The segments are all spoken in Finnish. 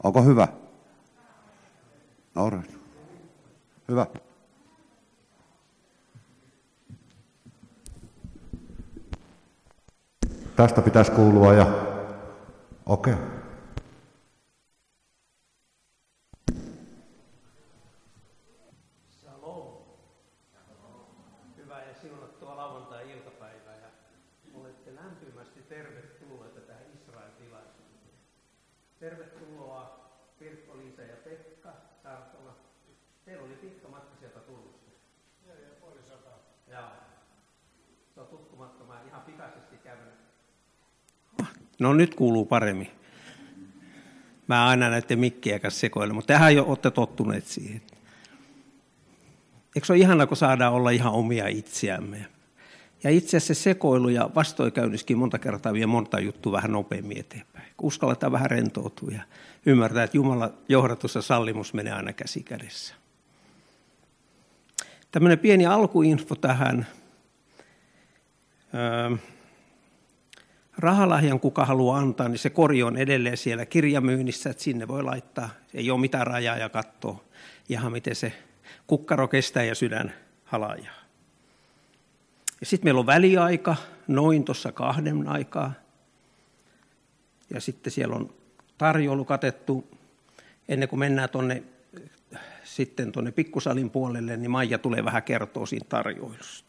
Onko hyvä? No, hyvä. Tästä pitäisi kuulua ja okei. Shalom. Hyvää ja siunattua lauantai-iltapäivää ja olette lämpimästi tervetulleita tähän Israel-tilaisuuteen. Tervetuloa Pirkko-Liisa ja Pekka Sartola. Teillä oli pitkä matka sieltä Turusta. 450. Joo. Se on tuttu matka. Mä ihan pikaisesti kävin. No nyt kuuluu paremmin. Mä aina näiden mikkejä kanssa sekoilen, mutta tähän jo olette tottuneet siihen. Eikö se ole ihanaa, kun saadaan olla ihan omia itseämme? Ja itse asiassa se sekoilu ja vastoinkäynniskin monta kertaa vie monta juttua vähän nopeammin eteenpäin. Uskalletaan vähän rentoutua ja ymmärtää, että Jumalan johdatus ja sallimus menee aina käsi kädessä. Tämmöinen pieni alkuinfo tähän. Rahalahjan, kuka haluaa antaa, niin se kori on edelleen siellä kirjamyynnissä, että sinne voi laittaa. Ei ole mitään rajaa ja katsoa ihan miten se kukkaro kestää ja sydän halajaa. Ja sitten meillä on väliaika, noin tuossa 2 aikaa. Ja sitten siellä on tarjoulu katettu. Ennen kuin mennään tuonne pikkusalin puolelle, niin Maija tulee vähän kertoa siitä tarjoilusta.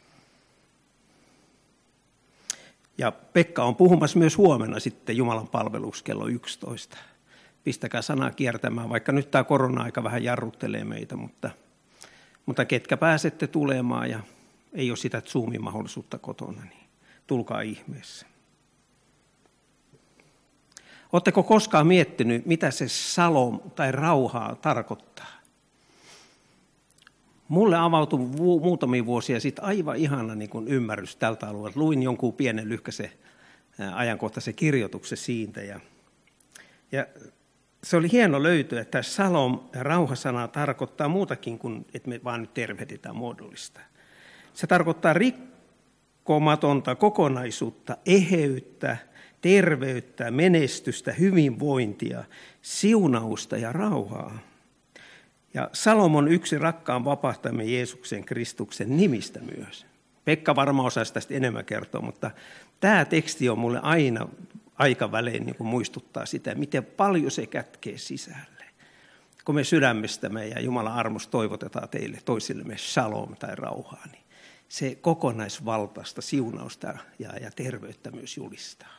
Ja Pekka on puhumassa myös huomenna sitten Jumalan palveluksi kello 11. Pistäkää sanaa kiertämään, vaikka nyt tämä korona-aika vähän jarruttelee meitä, mutta ketkä pääsette tulemaan ja ei ole sitä Zoomin mahdollisuutta kotona, niin tulkaa ihmeessä. Oletteko koskaan miettinyt, mitä se salom tai rauhaa tarkoittaa? Mulle avautui muutamia vuosia sitten aivan ihana niin kuin ymmärrys tältä alueelta. Luin jonkun pienen lyhkäisen ajankohtaisen kirjoituksen siitä. Ja se oli hieno löytö, että salom ja rauhasana tarkoittaa muutakin kuin, että me vaan nyt tervehditään muodollista. Se tarkoittaa rikkomatonta kokonaisuutta, eheyttä, terveyttä, menestystä, hyvinvointia, siunausta ja rauhaa. Ja salom on yksi rakkaan vapahtajamme Jeesuksen Kristuksen nimistä myös. Pekka varmaan osaisi tästä enemmän kertoa, mutta tämä teksti on mulle aina aika välein niin kuin muistuttaa sitä, miten paljon se kätkee sisälle. Kun me sydämestämme ja Jumalan armosta toivotetaan teille toisillemme shalom tai rauhaa, niin se kokonaisvaltaista siunausta ja terveyttä myös julistaa.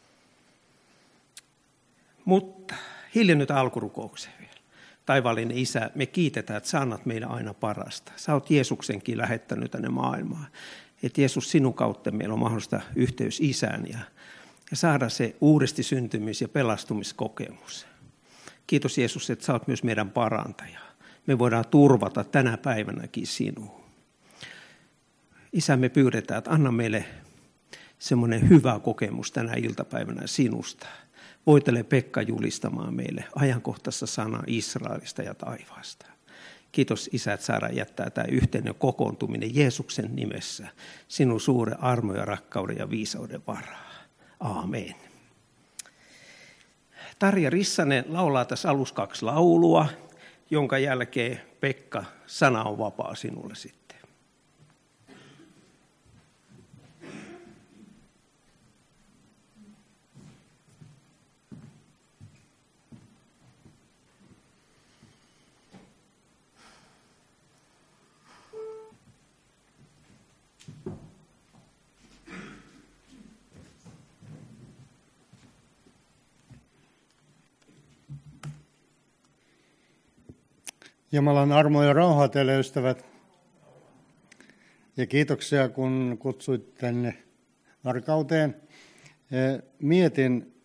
Mutta hiljennytään alkurukoukseen vielä. Taivaallinen Isä, me kiitetään, että sä annat meille aina parasta. Sä oot Jeesuksenkin lähettänyt tänne maailmaan. Että Jeesus, sinun kautta meillä on mahdollista yhteys Isään ja saada se uudesti syntymis- ja pelastumiskokemus. Kiitos Jeesus, että sä oot myös meidän parantaja. Me voidaan turvata tänä päivänäkin sinua. Isä, me pyydetään, että anna meille semmoinen hyvä kokemus tänä iltapäivänä sinusta. Voitele Pekka julistamaan meille ajankohtaisessa sanaa Israelista ja taivaasta. Kiitos Isä, että saadaan jättää tämä yhteinen kokoontuminen Jeesuksen nimessä sinun suuren armo ja rakkauden ja viisauden varaa. Aamen. Tarja Rissanen laulaa tässä alussa 2 laulua, jonka jälkeen Pekka, sana on vapaa sinulle sitten. Jumalan armo ja rauha teille, ystävät. Ja kiitoksia, kun kutsuit tänne Varkauteen. Mietin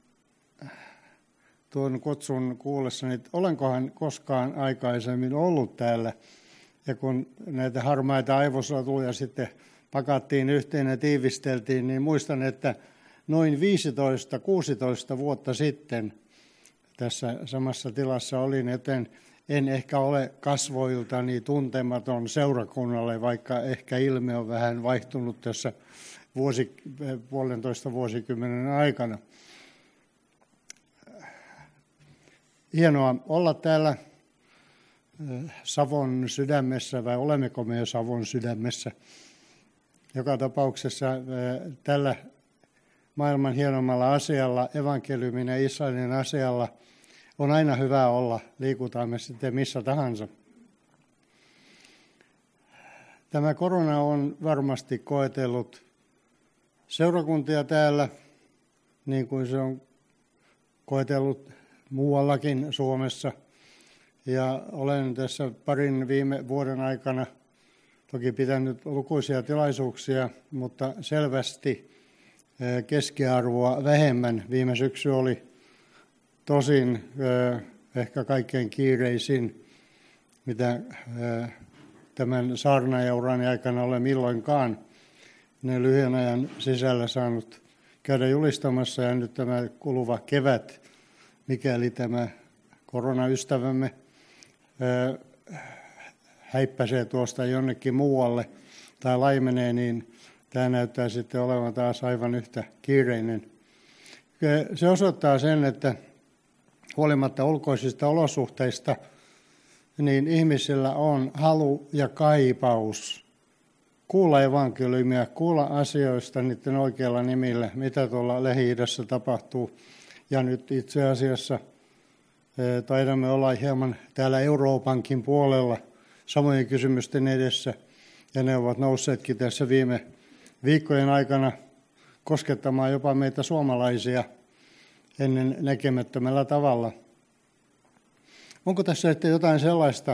tuon kutsun kuullessani, että olenkohan koskaan aikaisemmin ollut täällä. Ja kun näitä harmaita aivosatuja sitten pakattiin yhteen ja tiivisteltiin, niin muistan, että noin 15-16 vuotta sitten tässä samassa tilassa olin, joten en ehkä ole kasvoiltani tuntematon seurakunnalle, vaikka ehkä ilme on vähän vaihtunut tässä 1,5 vuosikymmenen aikana. hienoa olla täällä Savon sydämessä, vai olemmeko me jo Savon sydämessä. Joka tapauksessa tällä maailman hienommalla asialla, evankeliumin ja Israelin asialla, on aina hyvä olla, liikutaan me sitten missä tahansa. Tämä korona on varmasti koetellut seurakuntia täällä, niin kuin se on koetellut muuallakin Suomessa. Ja olen tässä parin viime vuoden aikana toki pitänyt lukuisia tilaisuuksia, mutta selvästi keskiarvoa vähemmän. Viime syksy oli tosin ehkä kaikkein kiireisin, mitä tämän saarnaajaurani aikana olen milloinkaan ne lyhyen ajan sisällä saanut käydä julistamassa. Ja nyt tämä kuluva kevät, mikäli tämä koronaystävämme häippäsee tuosta jonnekin muualle tai laimenee, niin tämä näyttää sitten olevan taas aivan yhtä kiireinen. Se osoittaa sen, että huolimatta ulkoisista olosuhteista, niin ihmisillä on halu ja kaipaus kuulla evankeliumia, kuulla asioista niiden oikealla nimillä, mitä tuolla Lähi-idässä tapahtuu. Ja nyt itse asiassa taidamme olla hieman täällä Euroopankin puolella samojen kysymysten edessä, ja ne ovat nousseetkin tässä viime viikkojen aikana koskettamaan jopa meitä suomalaisia ennen näkemättömällä tavalla. Onko tässä sitten jotain sellaista,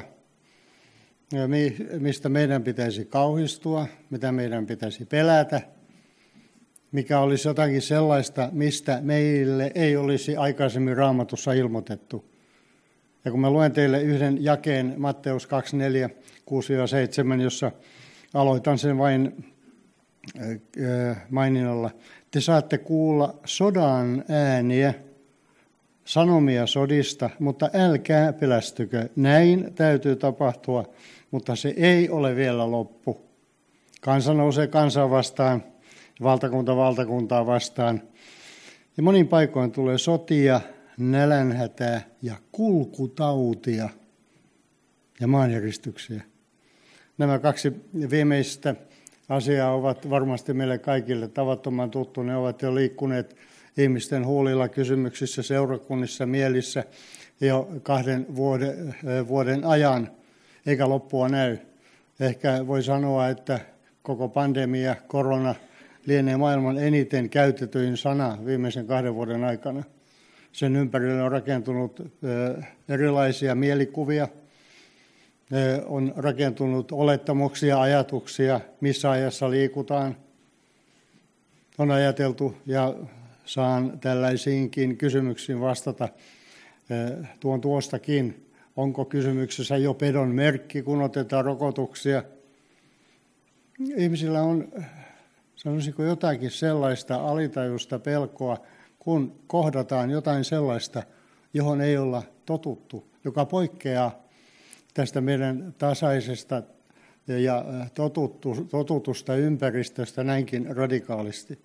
mistä meidän pitäisi kauhistua, mitä meidän pitäisi pelätä, mikä olisi jotakin sellaista, mistä meille ei olisi aikaisemmin Raamatussa ilmoitettu? Ja kun mä luen teille yhden jakeen Matteus 24, 6-7, jossa aloitan sen vain maininnalla. Te saatte kuulla sodan ääniä, sanomia sodista, mutta älkää pelästykö. Näin täytyy tapahtua, mutta se ei ole vielä loppu. Kansa nousee kansaa vastaan, valtakunta valtakuntaa vastaan. Ja monin paikoin tulee sotia, nälänhätää ja kulkutautia ja maanjäristyksiä. Nämä kaksi viimeistä asiaa ovat varmasti meille kaikille tavattoman tuttu. Ne ovat jo liikkuneet ihmisten huulilla, kysymyksissä, seurakunnissa, mielissä jo 2 vuoden ajan, eikä loppua näy. Ehkä voi sanoa, että koko pandemia, korona, lienee maailman eniten käytetyin sana viimeisen 2 vuoden aikana. Sen ympärille on rakentunut erilaisia mielikuvia, on rakentunut olettamuksia, ajatuksia, missä ajassa liikutaan. On ajateltu, ja saan tällaisiinkin kysymyksiin vastata tuostakin. Onko kysymyksessä jo pedon merkki, kun otetaan rokotuksia? Ihmisillä on, sanoisinko, jotakin sellaista alitajuista pelkoa, kun kohdataan jotain sellaista, johon ei olla totuttu, joka poikkeaa tästä meidän tasaisesta ja totutusta ympäristöstä näinkin radikaalisti.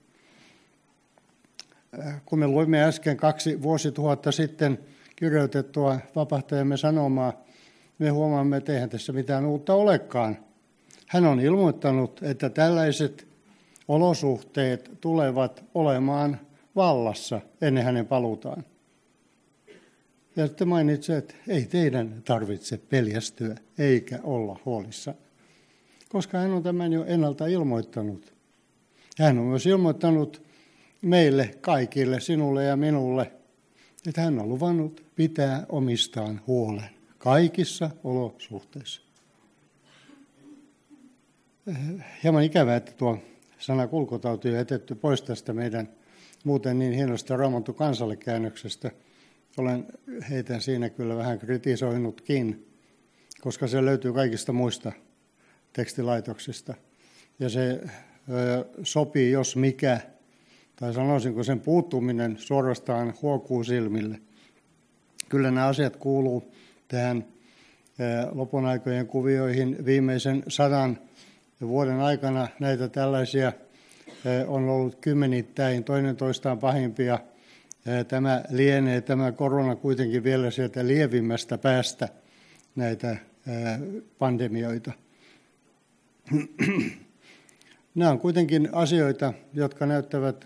Kun me luimme äsken 2 vuosituhatta sitten kirjoitettua vapahtajamme sanomaa, me huomaamme, että eihän tässä mitään uutta olekaan. Hän on ilmoittanut, että tällaiset olosuhteet tulevat olemaan vallassa ennen hänen paluutaan. Ja sitten mainitsi, että ei teidän tarvitse peljästyä eikä olla huolissa, koska hän on tämän jo ennalta ilmoittanut. Hän on myös ilmoittanut meille kaikille, sinulle ja minulle, että hän on luvannut pitää omistaan huolen kaikissa olosuhteissa. Hieman ikävää, että tuo sana kulkutauti on jätetty pois tästä meidän muuten niin hienosta Raamatun kansalle käännöksestä. Olen heitä siinä kyllä vähän kritisoinutkin, koska se löytyy kaikista muista tekstilaitoksista. Ja se sopii, jos mikä, tai sanoisinko sen puuttuminen suorastaan huokuu silmille. Kyllä nämä asiat kuuluu tähän lopun aikojen kuvioihin. Viimeisen 100 vuoden aikana näitä tällaisia on ollut kymmenittäin, toinen toistaan pahimpia tämä korona kuitenkin vielä sieltä lievimmästä päästä näitä pandemioita. Nämä on kuitenkin asioita, jotka näyttävät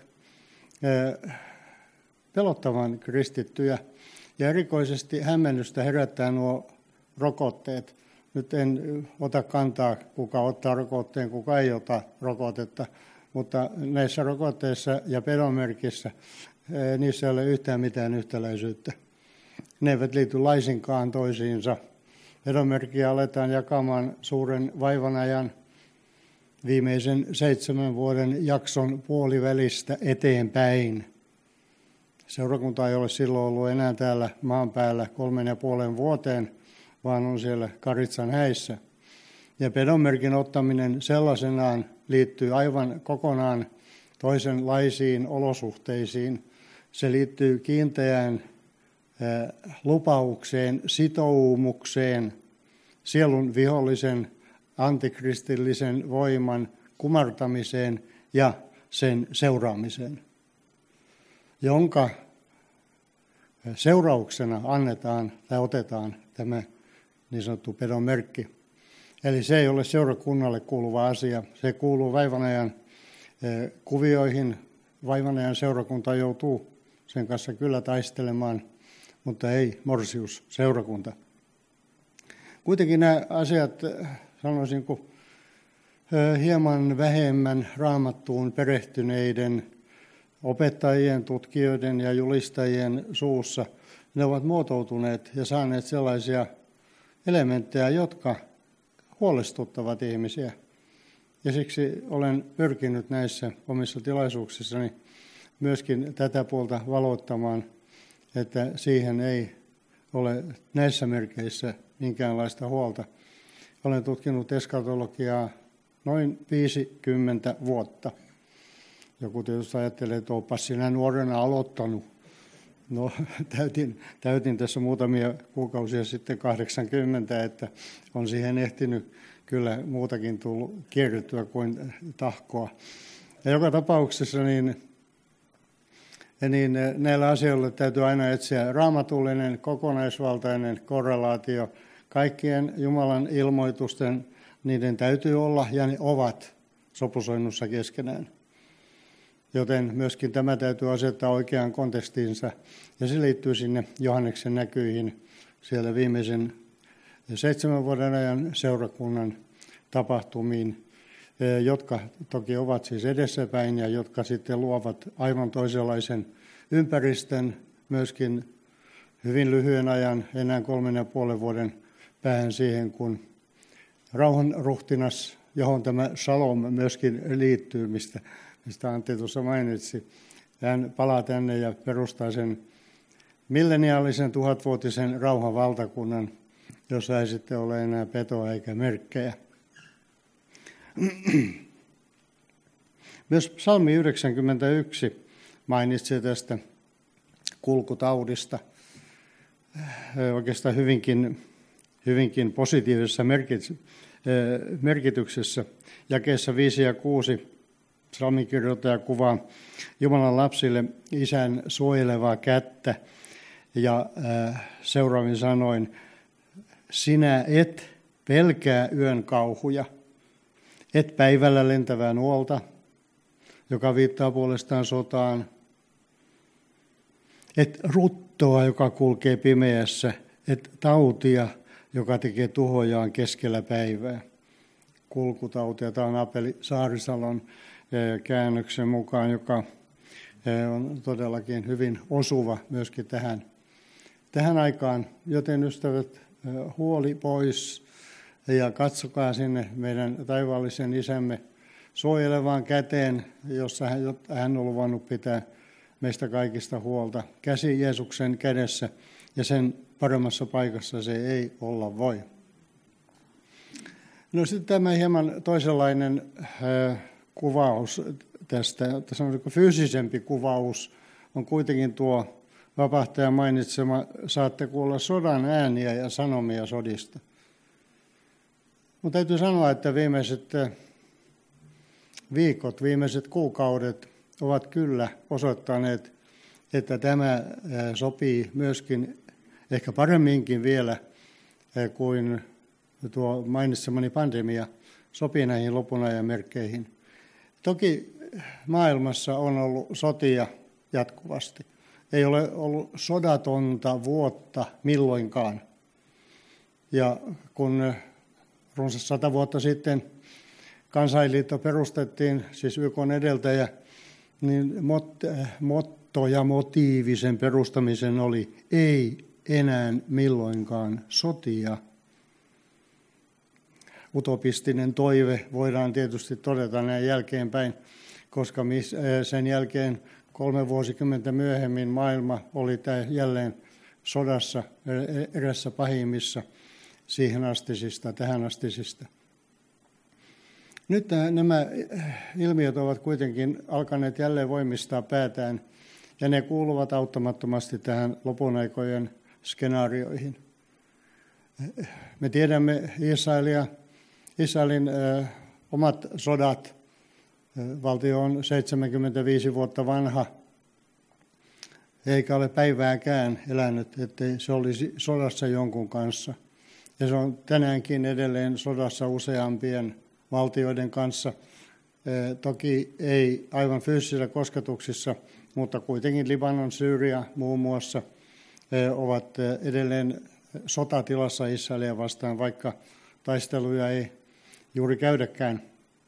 pelottavan kristittyjä, ja erikoisesti hämmennystä herättää nuo rokotteet. Nyt en ota kantaa, kuka ottaa rokotteen, kuka ei ota rokotetta, mutta näissä rokotteissa ja pedonmerkissä niissä ei ole yhtään mitään yhtäläisyyttä. Ne eivät liity laisinkaan toisiinsa. Pedonmerkkiä aletaan jakamaan suuren vaivanajan viimeisen 7 vuoden jakson puolivälistä eteenpäin. Seurakunta ei ole silloin ollut enää täällä maan päällä 3,5 vuoteen, vaan on siellä Karitsan häissä. Ja pedonmerkin ottaminen sellaisenaan liittyy aivan kokonaan toisenlaisiin olosuhteisiin. Se liittyy kiinteään lupaukseen, sitoumukseen, sielun vihollisen antikristillisen voiman kumartamiseen ja sen seuraamiseen, jonka seurauksena annetaan tai otetaan tämä niin sanottu pedonmerkki. Eli se ei ole seurakunnalle kuuluva asia. Se kuuluu vaivanajan kuvioihin. Vaivanajan seurakunta joutuu sen kanssa kyllä taistelemaan, mutta ei morsius seurakunta. Kuitenkin nämä asiat, sanoisinko, hieman vähemmän Raamattuun perehtyneiden opettajien, tutkijoiden ja julistajien suussa, ne ovat muotoutuneet ja saaneet sellaisia elementtejä, jotka huolestuttavat ihmisiä. Ja siksi olen pyrkinyt näissä omissa tilaisuuksissani myöskin tätä puolta valottamaan, että siihen ei ole näissä merkeissä minkäänlaista huolta. Olen tutkinut eskatologiaa noin 50 vuotta. Joku tietysti ajattelee, että opas sinä nuorena aloittanut. No, täytin tässä muutamia kuukausia sitten 80, että on siihen ehtinyt kyllä muutakin tullut kierrettyä kuin tahkoa. Ja joka tapauksessa niin näillä asioilla täytyy aina etsiä raamatullinen, kokonaisvaltainen korrelaatio. Kaikkien Jumalan ilmoitusten, niiden täytyy olla ja ne ovat sopusoinnussa keskenään. Joten myöskin tämä täytyy asettaa oikeaan kontekstiinsa. Ja se liittyy sinne Johanneksen näkyihin siellä viimeisen 7 vuoden ajan seurakunnan tapahtumiin, jotka toki ovat siis edessäpäin ja jotka sitten luovat aivan toisenlaisen ympäristön myöskin hyvin lyhyen ajan, enää 3,5 vuoden päähän siihen, kun rauhanruhtinas, johon tämä Shalom myöskin liittyy, mistä Antti tuossa mainitsi, hän palaa tänne ja perustaa sen milleniaalisen 1000-vuotisen rauhanvaltakunnan, jossa ei sitten ole enää petoa eikä merkkejä. Myös psalmi 91 mainitsi tästä kulkutaudista oikeastaan hyvinkin positiivisessa merkityksessä. Jakeessa 5 ja 6 psalminkirjoittaja kuvaa Jumalan lapsille isän suojelevaa kättä ja seuraavin sanoin, sinä et pelkää yön kauhuja, et päivällä lentävää nuolta, joka viittaa puolestaan sotaan, et ruttoa, joka kulkee pimeässä, et tautia, joka tekee tuhojaan keskellä päivää. Kulkutautia, tämä on Apeli Saarisalon käännöksen mukaan, joka on todellakin hyvin osuva myöskin tähän aikaan. Joten ystävät, huoli pois ja katsokaa sinne meidän taivaallisen isämme suojelevaan käteen, jossa hän on luvannut pitää meistä kaikista huolta. Käsi Jeesuksen kädessä ja sen paremmassa paikassa se ei olla voi. No sitten tämä hieman toisenlainen kuvaus tästä, sanotaanko fyysisempi kuvaus, on kuitenkin tuo vapahtajan mainitsema, saatte kuulla sodan ääniä ja sanomia sodista. Mutta täytyy sanoa, että viimeiset viikot, viimeiset kuukaudet ovat kyllä osoittaneet että tämä sopii myöskin ehkä paremminkin vielä kuin tuo mainitsemani pandemia sopii näihin lopunajan merkkeihin. Toki maailmassa on ollut sotia jatkuvasti. Ei ole ollut sodatonta vuotta milloinkaan. Ja kun runsas 100 vuotta sitten Kansainliitto perustettiin, siis YK:n edeltäjä, niin motto ja motiivi sen perustamisen oli ei enää milloinkaan sotia. Utopistinen toive voidaan tietysti todeta näin jälkeenpäin, koska sen jälkeen 3 vuosikymmentä myöhemmin maailma oli jälleen sodassa erässä pahimmissa tähän astisista. Nyt nämä ilmiöt ovat kuitenkin alkaneet jälleen voimistaa päätään, ja ne kuuluvat auttamattomasti tähän lopunaikojen skenaarioihin. Me tiedämme Israelin omat sodat. Valtio on 75 vuotta vanha, eikä ole päivääkään elänyt, ettei se olisi sodassa jonkun kanssa. Ja se on tänäänkin edelleen sodassa useampien valtioiden kanssa. Toki ei aivan fyysisillä kosketuksissa, mutta kuitenkin Libanon, Syyria muun muassa ovat edelleen sotatilassa Israelia vastaan, vaikka taisteluja ei juuri käydäkään.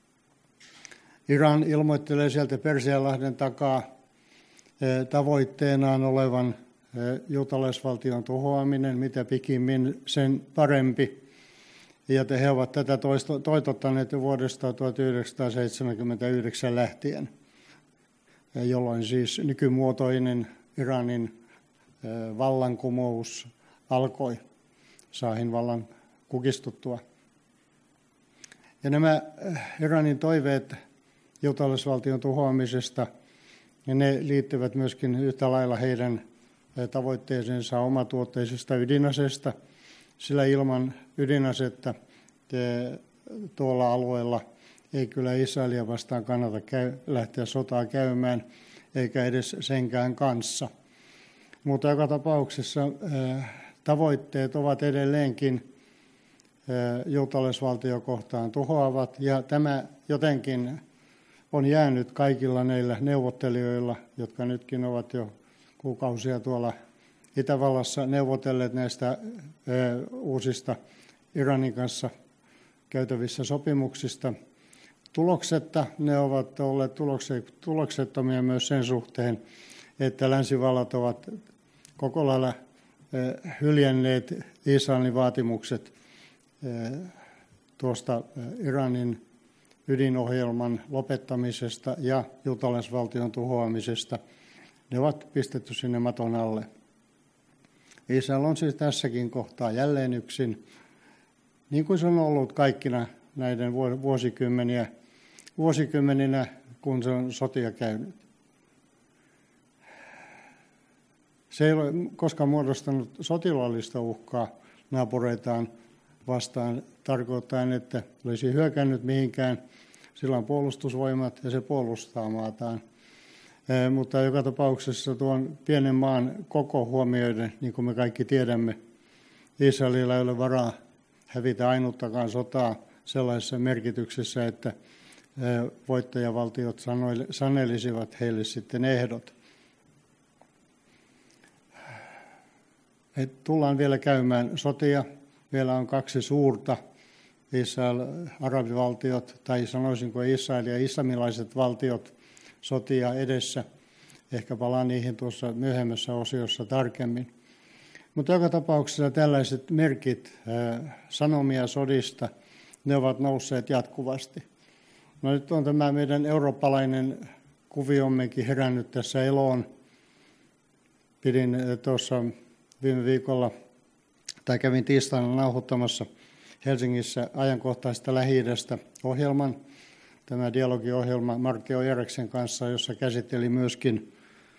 Iran ilmoittelee sieltä Persianlahden takaa tavoitteenaan olevan juutalaisvaltion tuhoaminen, mitä pikimmin sen parempi. Ja he ovat tätä toitottaneet jo vuodesta 1979 lähtien, jolloin siis nykymuotoinen Iranin vallankumous alkoi Shahin vallan kukistuttua. Ja nämä Iranin toiveet juutalaisvaltion tuhoamisesta, ja ne liittyvät myöskin yhtä lailla heidän tavoitteeseensa omatuotteisesta ydinaseesta, sillä ilman ydinasetta tuolla alueella ei kyllä Israelia vastaan kannata lähteä sotaa käymään, eikä edes senkään kanssa. Mutta joka tapauksessa tavoitteet ovat edelleenkin juutalaisvaltiokohtaan tuhoavat, ja tämä jotenkin on jäänyt kaikilla näillä neuvottelijoilla, jotka nytkin ovat jo kuukausia tuolla Itävallassa neuvotelleet näistä uusista Iranin kanssa käytävissä sopimuksista. Tuloksetta ne ovat olleet tuloksettomia myös sen suhteen, että länsivallat ovat koko lailla hyljänneet Israelin vaatimukset tuosta Iranin ydinohjelman lopettamisesta ja juutalaisvaltion tuhoamisesta. Ne ovat pistetty sinne maton alle. Israel on siis tässäkin kohtaa jälleen yksin, niin kuin se on ollut kaikkina näiden vuosikymmeninä, kun se on sotia käynyt. Se ei ole koskaan muodostanut sotilaallista uhkaa naapureitaan vastaan, tarkoittaen, että olisi hyökännyt mihinkään. Sillä on puolustusvoimat ja se puolustaa maataan. Mutta joka tapauksessa tuon pienen maan koko huomioiden, niin kuin me kaikki tiedämme, Israelilla ei ole varaa hävitä ainuttakaan sotaa sellaisessa merkityksessä, että voittajavaltiot sanelisivat heille sitten ehdot. Tullaan vielä käymään sotia. Vielä on 2 suurta arabivaltiot, tai sanoisinko Israel ja islamilaiset valtiot sotia edessä. Ehkä palaan niihin tuossa myöhemmässä osiossa tarkemmin. Mutta joka tapauksessa tällaiset merkit sanomia sodista, ne ovat nousseet jatkuvasti. No nyt on tämä meidän eurooppalainen kuviommekin herännyt tässä eloon. Pidin tuossa viime viikolla, tai kävin tiistaina nauhoittamassa Helsingissä ajankohtaisesta Lähi-idästä ohjelman, tämä dialogiohjelma Martti Ojareksen kanssa, jossa käsitteli myöskin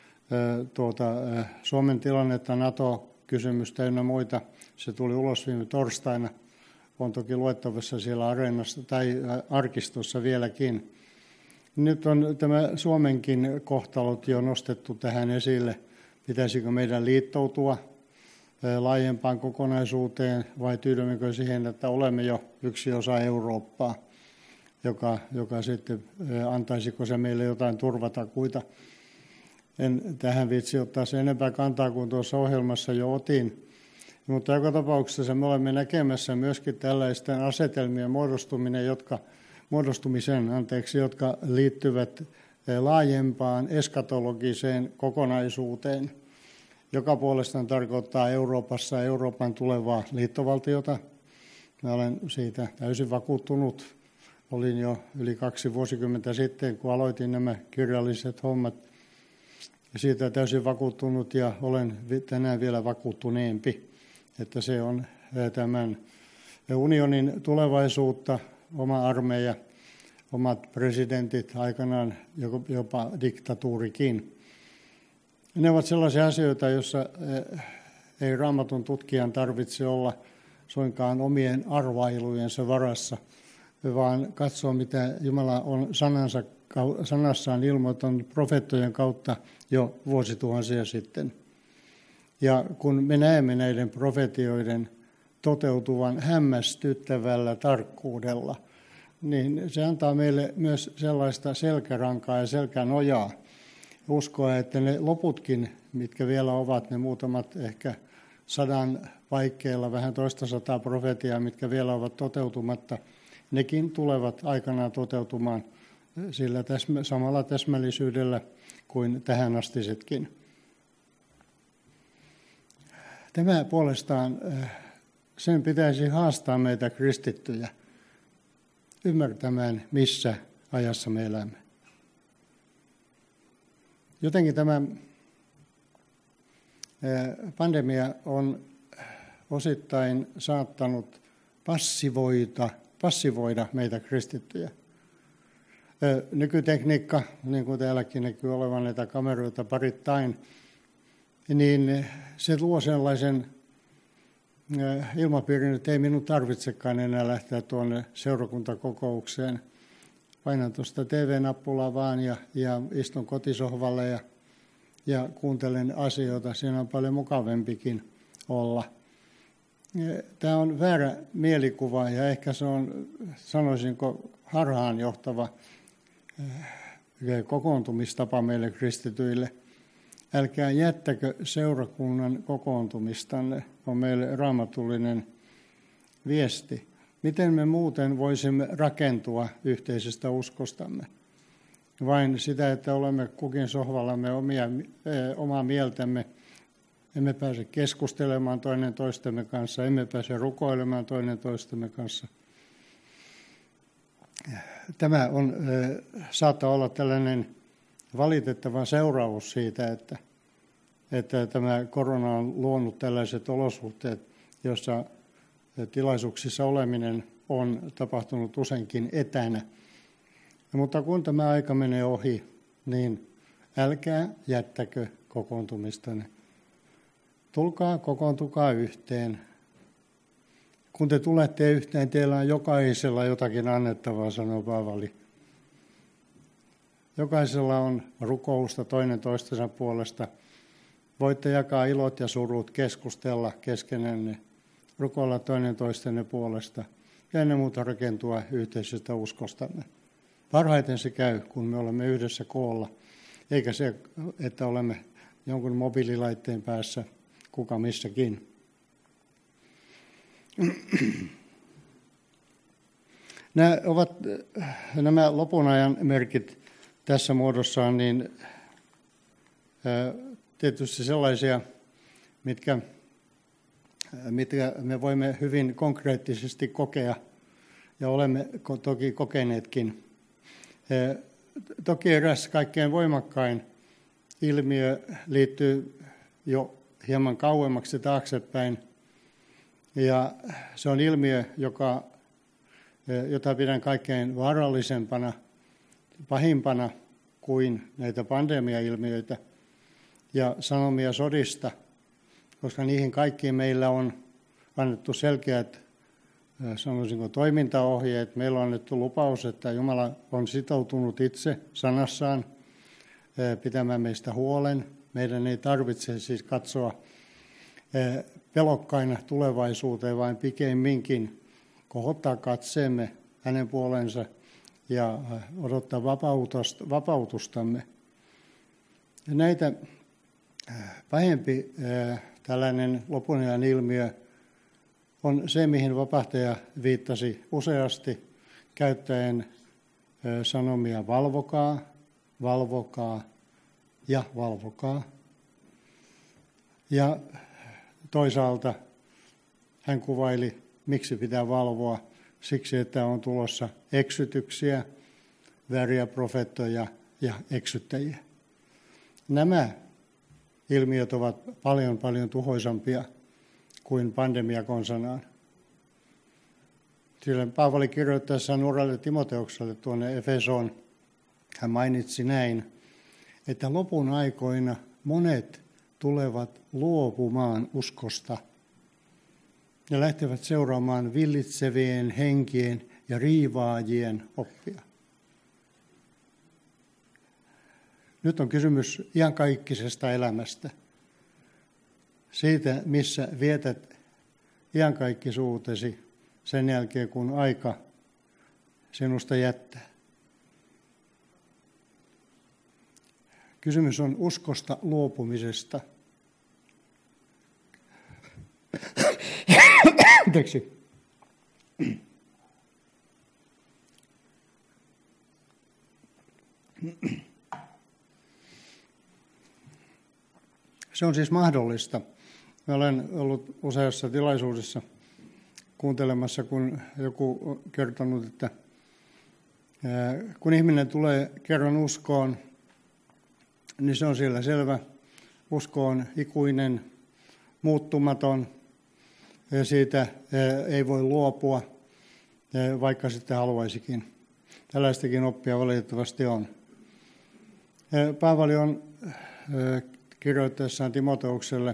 Suomen tilannetta, NATO-kysymystä ynnä muita. Se tuli ulos viime torstaina. On toki luettavissa siellä areenassa tai arkistossa vieläkin. Nyt on tämä Suomenkin kohtalot jo nostettu tähän esille. pitäisikö meidän liittoutua laajempaan kokonaisuuteen vai tyydymmekö siihen, että olemme jo yksi osa Eurooppaa, joka sitten antaisiko se meille jotain turvatakuita. En tähän viitsi ottaa sen enempää kantaa kuin tuossa ohjelmassa jo otin. Mutta joka tapauksessa me olemme näkemässä myöskin tällaisten asetelmien muodostumisen, jotka liittyvät laajempaan eskatologiseen kokonaisuuteen, joka puolestaan tarkoittaa Euroopassa Euroopan tulevaa liittovaltiota. Mä olen siitä täysin vakuuttunut. Olin jo yli 2 vuosikymmentä sitten, kun aloitin nämä kirjalliset hommat. Siitä täysin vakuuttunut ja olen tänään vielä vakuuttuneempi, että se on tämän unionin tulevaisuutta, oma armeija, omat presidentit, aikanaan jopa diktatuurikin. Ne ovat sellaisia asioita, joissa ei Raamatun tutkijan tarvitse olla suinkaan omien arvailujensa varassa, vaan katsoa, mitä Jumala on sanassaan ilmoittanut profeettojen kautta jo vuosituhansia sitten. Ja kun me näemme näiden profetioiden toteutuvan hämmästyttävällä tarkkuudella, niin se antaa meille myös sellaista selkärankaa ja selkänojaa. Uskoa, että ne loputkin, mitkä vielä ovat, ne muutamat ehkä 100 paikkeilla, vähän toista 100 profetiaa, mitkä vielä ovat toteutumatta, nekin tulevat aikanaan toteutumaan sillä samalla täsmällisyydellä kuin tähänastisetkin. Tämä puolestaan, sen pitäisi haastaa meitä kristittyjä ymmärtämään, missä ajassa me elämme. Jotenkin tämä pandemia on osittain saattanut passivoida meitä kristittyjä. Nykytekniikka, niin kuin täälläkin näkyy olevan näitä kameroita parittain, niin se luo sellaisen ilmapiirin, että ei minun tarvitsekaan enää lähteä tuonne seurakuntakokoukseen. Painan tuosta TV-nappulaa vaan ja istun kotisohvalle ja kuuntelen asioita. Siinä on paljon mukavempikin olla. Tämä on väärä mielikuva ja ehkä se on, sanoisinko, harhaanjohtava kokoontumistapa meille kristityille. Älkää jättäkö seurakunnan kokoontumistanne, on meille raamatullinen viesti. Miten me muuten voisimme rakentua yhteisestä uskostamme? Vain sitä, että olemme kukin sohvallamme omaa mieltämme. Emme pääse keskustelemaan toinen toistemme kanssa, emme pääse rukoilemaan toinen toistemme kanssa. Tämä saattaa olla tällainen valitettava seuraus siitä, että tämä korona on luonut tällaiset olosuhteet, joissa tilaisuuksissa oleminen on tapahtunut useinkin etänä. Mutta kun tämä aika menee ohi, niin älkää jättäkö kokoontumistanne. Tulkaa, kokoontukaa yhteen. Kun te tulette yhteen, teillä on jokaisella jotakin annettavaa, sanoo Paavali. Jokaisella on rukousta toinen toistensa puolesta. Voitte jakaa ilot ja surut, keskustella keskenänne, rukoilla toinen toistenne puolesta ja ennen muuta rakentua yhteisestä uskostanne. Parhaiten se käy, kun me olemme yhdessä koolla, eikä se, että olemme jonkun mobiililaitteen päässä kuka missäkin. Nämä lopun ajan merkit tässä muodossaan niin tietysti sellaisia, mitkä me voimme hyvin konkreettisesti kokea ja olemme toki kokeneetkin. Toki eräs kaikkein voimakkain ilmiö liittyy jo hieman kauemmaksi taaksepäin. Ja se on ilmiö, jota pidän kaikkein vaarallisempana, pahimpana kuin näitä pandemiailmiöitä ja sanomia sodista, koska niihin kaikkiin meillä on annettu selkeät, sanoisinko, toimintaohjeet. Meillä on annettu lupaus, että Jumala on sitoutunut itse sanassaan pitämään meistä huolen. Meidän ei tarvitse siis katsoa pelokkaina tulevaisuuteen, vaan pikemminkin kohottaa katseemme hänen puolensa ja odottaa vapautustamme. Ja näitä pahempi tällainen lopunajan ilmiö on se, mihin vapahtaja viittasi useasti käyttäen sanomia valvokaa, valvokaa ja valvokaa. Ja toisaalta hän kuvaili, miksi pitää valvoa, siksi että on tulossa eksytyksiä, vääriä profeettoja ja eksyttäjiä. Nämä ilmiöt ovat paljon tuhoisampia kuin pandemia konsanaan. Sillä Paavali kirjoittaessaan nuorelle Timoteukselle tuonne Efesoon, hän mainitsi näin, että lopun aikoina monet tulevat luopumaan uskosta ja lähtevät seuraamaan villitsevien henkien ja riivaajien oppia. Nyt on kysymys iankaikkisesta elämästä. Siitä, missä vietät iankaikkisuutesi sen jälkeen, kun aika sinusta jättää. Kysymys on uskosta luopumisesta. Anteeksi. Se on siis mahdollista. Mä olen ollut useassa tilaisuudessa kuuntelemassa, kun joku on kertonut, että kun ihminen tulee kerran uskoon, niin se on siellä selvä. Usko on ikuinen, muuttumaton ja siitä ei voi luopua, vaikka sitten haluaisikin. Tällaistakin oppia valitettavasti on. Paavali on kirjoittaessaan Timoteukselle,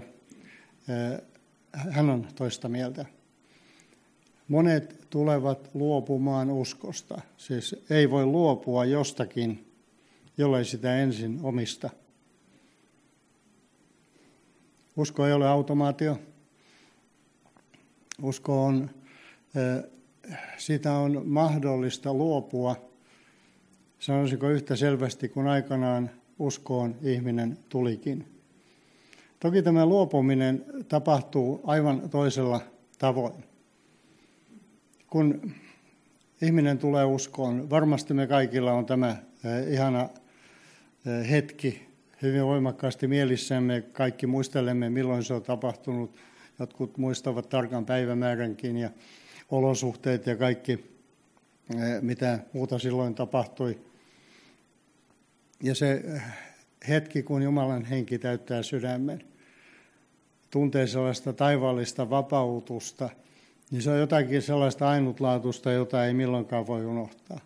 hän on toista mieltä. Monet tulevat luopumaan uskosta. Siis ei voi luopua jostakin, jollei sitä ensin omista. Usko ei ole automaatio. Usko on, siitä on mahdollista luopua, sanoisinko yhtä selvästi kuin aikanaan uskoon ihminen tulikin. Toki tämä luopuminen tapahtuu aivan toisella tavoin. Kun ihminen tulee uskoon, varmasti me kaikilla on tämä ihana hetki hyvin voimakkaasti mielissämme. Kaikki muistelemme, milloin se on tapahtunut. Jotkut muistavat tarkan päivämääränkin ja olosuhteet ja kaikki, mitä muuta silloin tapahtui. Ja se hetki, kun Jumalan henki täyttää sydämen, tuntee sellaista taivaallista vapautusta, niin se on jotakin sellaista ainutlaatuista, jota ei milloinkaan voi unohtaa.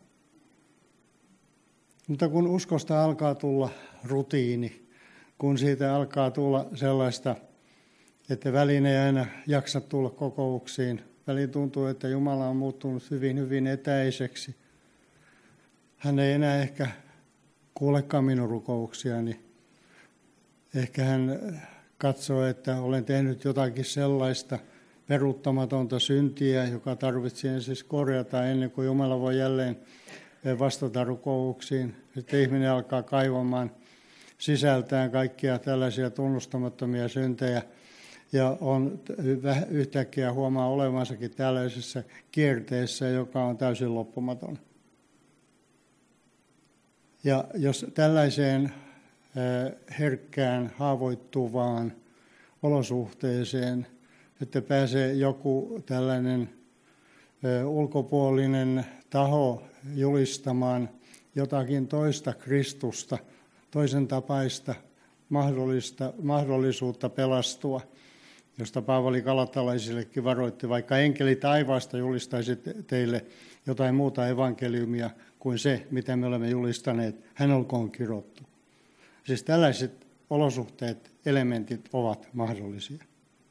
Mutta kun uskosta alkaa tulla rutiini, kun siitä alkaa tulla sellaista, että väliin ei aina jaksa tulla kokouksiin, väliin tuntuu, että Jumala on muuttunut hyvin etäiseksi. Hän ei enää ehkä kuulekaan minun rukouksiani. Ehkä hän katsoo, että olen tehnyt jotakin sellaista peruuttamatonta syntiä, joka tarvitsee siis korjata ennen kuin Jumala voi jälleen vastata rukouksiin. Sitten ihminen alkaa kaivamaan sisältään kaikkia tällaisia tunnustamattomia syntejä ja on yhtäkkiä huomaa olevansakin tällaisessa kierteessä, joka on täysin loppumaton. Ja jos tällaiseen herkkään, haavoittuvaan olosuhteeseen, että pääsee joku tällainen ulkopuolinen taho julistamaan jotakin toista Kristusta, toisen tapaista mahdollisuutta pelastua, josta Paavali galatalaisillekin varoitti, vaikka enkeli taivaasta julistaisi teille jotain muuta evankeliumia kuin se, mitä me olemme julistaneet, hän olkoon kirottu. Siis tällaiset olosuhteet, elementit ovat mahdollisia.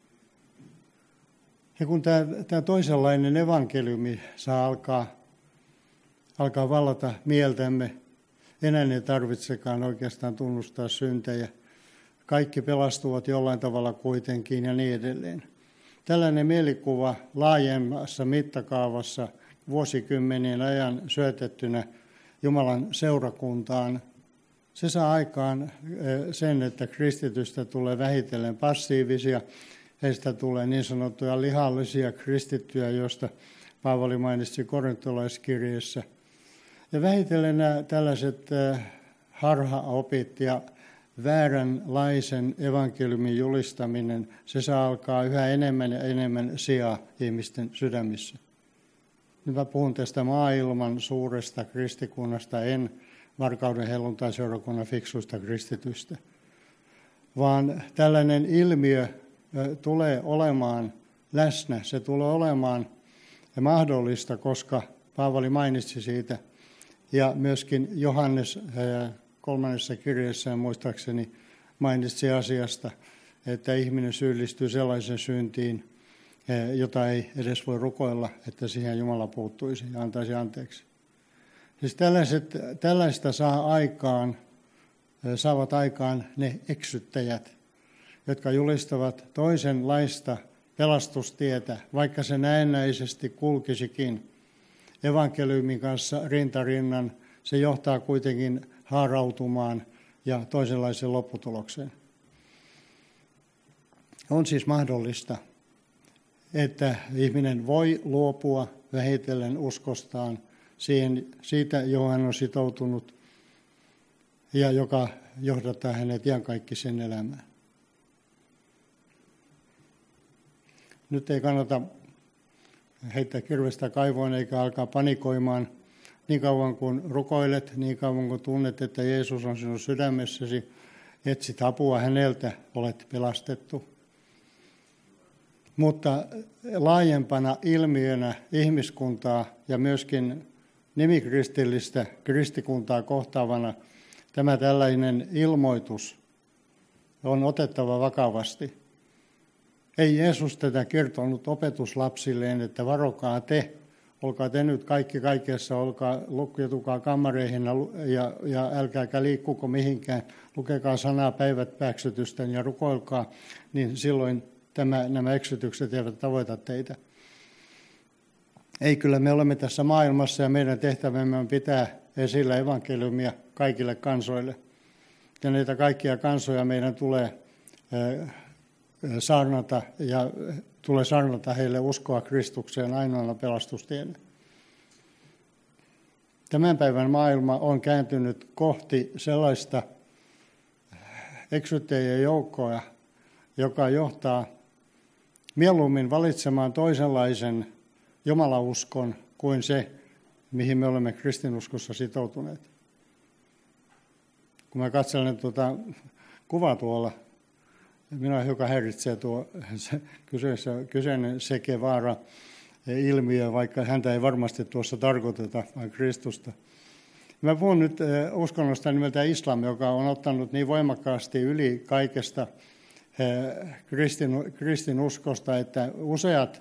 Ja kun tämä toisenlainen evankeliumi saa alkaa vallata mieltämme, enää ei tarvitsekaan oikeastaan tunnustaa syntejä. kaikki pelastuvat jollain tavalla kuitenkin ja niin edelleen. Tällainen mielikuva laajemmassa mittakaavassa vuosikymmenien ajan syötettynä Jumalan seurakuntaan, se saa aikaan sen, että kristitystä tulee vähitellen passiivisia, heistä tulee niin sanottuja lihallisia kristittyjä, joista Paavali mainitsi korintolaiskirjeessä. Ja vähitellen nämä tällaiset harhaopit ja vääränlaisen evankeliumin julistaminen, se saa alkaa yhä enemmän ja enemmän sijaa ihmisten sydämissä. Nyt mä puhun tästä maailman suuresta kristikunnasta, en Varkauden helluntaiseurakunnan fiksuista kristitystä, vaan tällainen ilmiö tulee olemaan läsnä, se tulee olemaan mahdollista, koska Paavali mainitsi siitä, ja myöskin Johannes 3. kirjeessään muistaakseni mainitsi asiasta, että ihminen syyllistyy sellaiseen syntiin, jota ei edes voi rukoilla, että siihen Jumala puuttuisi ja antaisi anteeksi. Siis tällaista saavat aikaan ne eksyttäjät, jotka julistavat toisenlaista pelastustietä, vaikka se näennäisesti kulkisikin evankeliumin kanssa rinta rinnan, se johtaa kuitenkin haarautumaan ja toisenlaiseen lopputulokseen. On siis mahdollista, että ihminen voi luopua vähitellen uskostaan siitä, johon hän on sitoutunut ja joka johdattaa hänet iankaikkiseen elämään. Nyt ei kannata heittää kirvestä kaivoon eikä alkaa panikoimaan. Niin kauan kun rukoilet, niin kauan kun tunnet, että Jeesus on sinun sydämessäsi, etsit apua häneltä, olet pelastettu. Mutta laajempana ilmiönä ihmiskuntaa ja myöskin nimikristillistä kristikuntaa kohtaavana tämä tällainen ilmoitus on otettava vakavasti. Ei Jeesus tätä kertonut opetuslapsilleen, että varokaa te, olkaa te nyt kaikki kaikessa, lukeutukaa kammareihin ja älkääkä liikkuko mihinkään, lukekaa sanaa päivät pääksytysten ja rukoilkaa, niin silloin nämä eksytykset eivät tavoita teitä. Ei, kyllä me olemme tässä maailmassa ja meidän tehtävämme on pitää esillä evankeliumia kaikille kansoille. Ja näitä kaikkia kansoja meidän tulee saarnata ja tulee saarnata heille uskoa Kristukseen ainoana pelastustienä. Tämän päivän maailma on kääntynyt kohti sellaista eksyttäjien joukkoa, joka johtaa mieluummin valitsemaan toisenlaisen jumalauskon kuin se, mihin me olemme kristinuskossa sitoutuneet. Kun mä katselen tuota kuvaa tuolla, minua hiukan häiritsee tuo kyseinen Che Guevara-ilmiö, vaikka häntä ei varmasti tuossa tarkoiteta, vaan Kristusta. Mä puhun nyt uskonnosta nimeltä islam, joka on ottanut niin voimakkaasti yli kaikesta kristinuskosta, että useat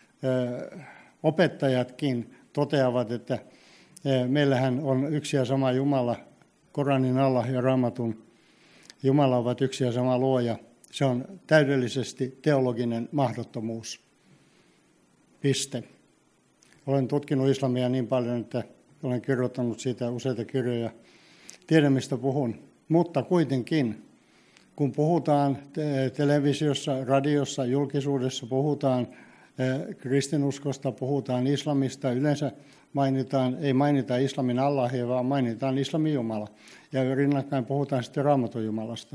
opettajatkin toteavat, että meillähän on yksi ja sama Jumala, Koranin Allah ja Raamatun Jumala ovat yksi ja sama luoja. Se on täydellisesti teologinen mahdottomuus. Piste. Olen tutkinut islamia niin paljon, että olen kirjoittanut siitä useita kirjoja. Tiedän, mistä puhun. Mutta kuitenkin, kun puhutaan televisiossa, radiossa, julkisuudessa, puhutaan kristinuskosta, puhutaan islamista, yleensä ei mainita islamin Allahia, vaan mainitaan islamin Jumala. Ja rinnakkain puhutaan sitten Raamatun Jumalasta.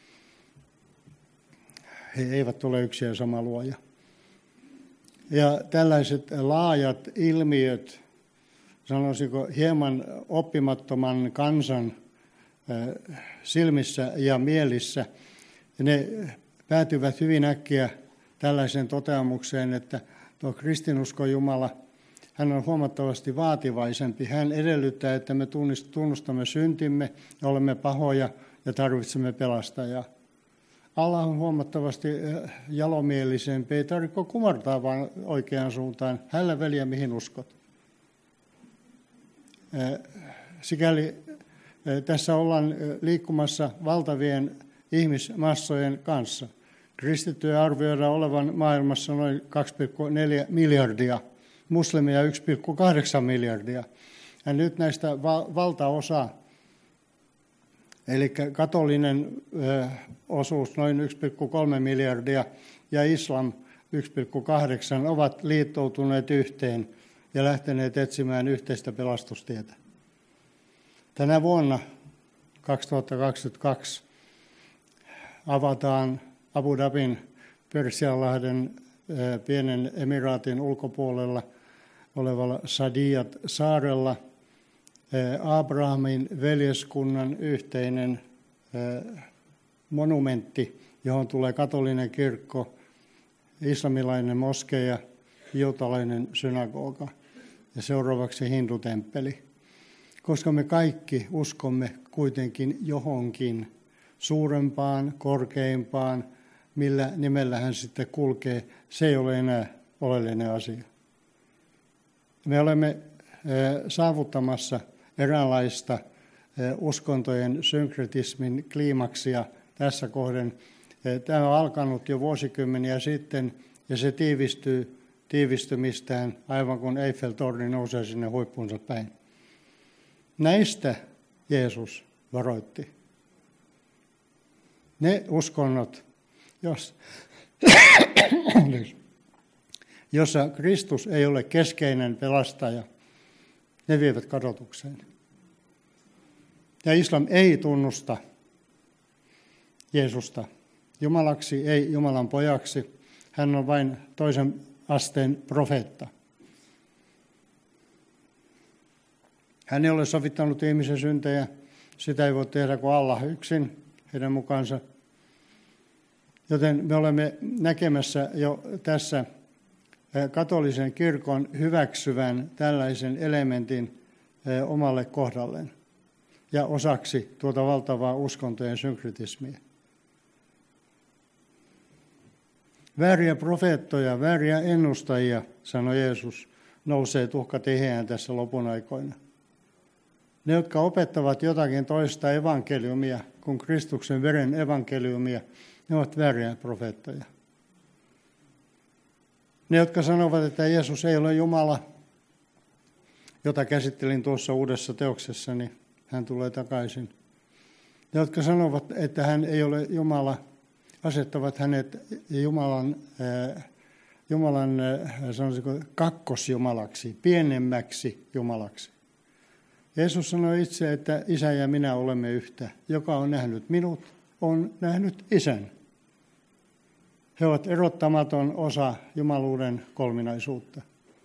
He eivät ole yksi ja sama luoja. Ja tällaiset laajat ilmiöt, sanoisinko hieman oppimattoman kansan silmissä ja mielissä, ne päätyvät hyvin äkkiä tällaiseen toteamukseen, että tuo kristinuskon Jumala, hän on huomattavasti vaativaisempi. Hän edellyttää, että me tunnustamme syntimme ja olemme pahoja ja tarvitsemme pelastajaa. Allah on huomattavasti jalomielisempi, ei tarvitse kumartaa vaan oikeaan suuntaan. Hällä veliä, mihin uskot. Sikäli tässä ollaan liikkumassa valtavien ihmismassojen kanssa. Kristittyjä arvioidaan olevan maailmassa noin 2,4 miljardia, muslimia 1,8 miljardia. Ja nyt näistä valtaosa, eli katolinen osuus noin 1,3 miljardia ja islam 1,8 ovat liittoutuneet yhteen ja lähteneet etsimään yhteistä pelastustietä. Tänä vuonna 2022 avataan Abu Dhabin Persianlahden pienen emiraatin ulkopuolella olevalla Sadiyat-saarella Abrahamin veljeskunnan yhteinen monumentti, johon tulee katolinen kirkko, islamilainen moskeja, juutalainen synagoga ja seuraavaksi hindutemppeli. Koska me kaikki uskomme kuitenkin johonkin suurempaan, korkeimpaan, millä nimellä hän sitten kulkee, se ei ole enää oleellinen asia. Me olemme saavuttamassa eräänlaista uskontojen synkretismin kliimaksia tässä kohden. Tämä on alkanut jo vuosikymmeniä sitten ja se tiivistyy tiivistymistään aivan kun Eiffel-torni nousee sinne huippuunsa päin. Näistä Jeesus varoitti. Ne uskonnot, jossa Kristus ei ole keskeinen pelastaja, ne vievät kadotukseen. Ja islam ei tunnusta Jeesusta Jumalaksi, ei Jumalan pojaksi. Hän on vain toisen asteen profeetta. Hän ei ole sovittanut ihmisen syntejä. Sitä ei voi tehdä kuin Allah yksin heidän mukaansa. Joten me olemme näkemässä jo tässä katolisen kirkon hyväksyvän tällaisen elementin omalle kohdalleen ja osaksi tuota valtavaa uskontojen synkretismiä. Vääriä profeettoja, vääriä ennustajia, sanoi Jeesus, nousee tuhkatiheään tässä lopun aikoina. Ne, jotka opettavat jotakin toista evankeliumia, kuin Kristuksen veren evankeliumia, ne ovat vääriä profeettoja. Ne, jotka sanovat, että Jeesus ei ole Jumala, jota käsittelin tuossa uudessa teoksessani, hän tulee takaisin. Ne, jotka sanovat, että hän ei ole Jumala, asettavat hänet Jumalan sanoisiko, kakkosjumalaksi, pienemmäksi Jumalaksi. Jeesus sanoi itse, että Isä ja minä olemme yhtä. Joka on nähnyt minut, on nähnyt Isän. He ovat erottamaton osa jumaluuden kolminaisuutta.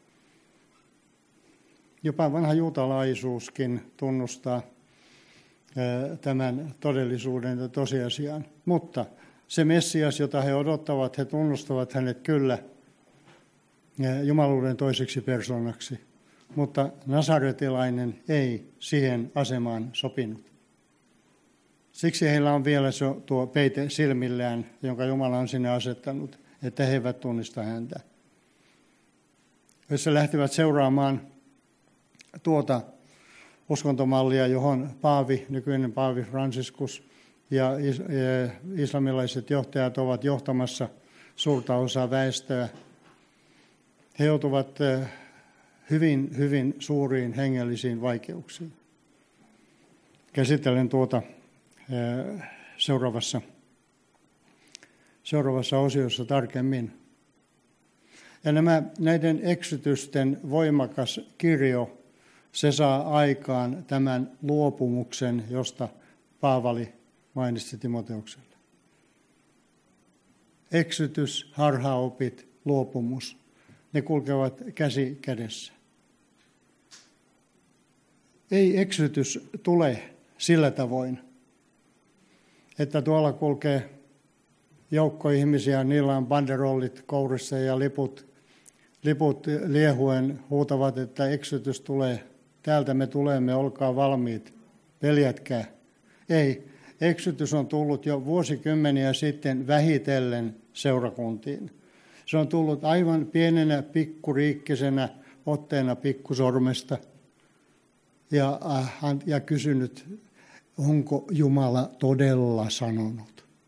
Jopa vanha juutalaisuuskin tunnustaa tämän todellisuuden ja tosiasian. Mutta se Messias, jota he odottavat, he tunnustavat hänet kyllä jumaluuden toiseksi persoonaksi. Mutta nasaretilainen ei siihen asemaan sopinut. Siksi heillä on vielä tuo peite silmillään, jonka Jumala on sinne asettanut, että he eivät tunnista häntä. Jos he lähtivät seuraamaan tuota uskontomallia, johon nykyinen paavi Franciscus ja islamilaiset johtajat ovat johtamassa suurta osaa väestöä, he joutuvat hyvin, hyvin suuriin hengellisiin vaikeuksiin. Käsittelen tuota seuraavassa osiossa tarkemmin. Ja näiden eksytysten voimakas kirjo, se saa aikaan tämän luopumuksen, josta Paavali mainitsi Timoteukselle. Eksytys, harhaopit, luopumus, ne kulkevat käsi kädessä. Ei eksytys tule sillä tavoin, että tuolla kulkee joukko ihmisiä, niillä on banderollit kourissa ja liput liehuen huutavat, että eksytys tulee. Täältä me tulemme, olkaa valmiit, peljätkää. Ei, eksytys on tullut jo vuosikymmeniä sitten vähitellen seurakuntiin. Se on tullut aivan pienenä pikkuriikkisenä otteena pikkusormesta ja kysynyt, onko Jumala todella sanonut.